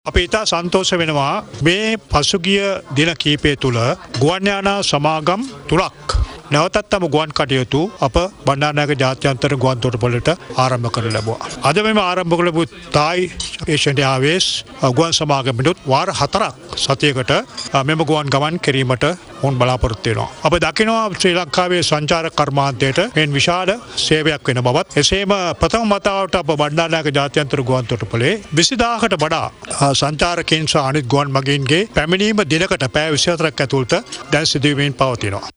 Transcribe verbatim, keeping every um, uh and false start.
අපි ඉතා සන්තෝෂ වෙනවා මේ පසුගිය දින කීපය තුළ ගුවන් යානා සමාගම් තුනක් නැවතත් තම ගුවන් කටයුතු අප බණ්ඩාරනායක ජාත්‍යන්තර ගුවන් තොටුපළට ආරම්භ කරන්න ලැබුවා. අද මෙම ආරම්භ කළ ලැබූ තායි ඒෂියන් එයාර්වේස් ගුවන් සමාගමෙනුත් වාර හතරක් සතියකට මෙම ගුවන් ගමන් කිරීමට උන් බලාපොරොත්තු වෙනවා. අප දකිනවා ශ්‍රී ලංකාවේ සංචාරක කර්මාන්තයට මෙන් විශාල සේවයක් වෙන බවත්. එසේම ප්‍රථම වතාවට අප බණ්ඩාරනායක ජාත්‍යන්තර ගුවන් තොටුපළේ විසිදාහකට වඩා සංචාරකයන් සහ අනිත් ගුවන් මගීන්ගේ පැමිණීම දිනකට පැය විසිහතරක් ඇතුළත දැන් සිදුවීමෙන් පවතිනවා.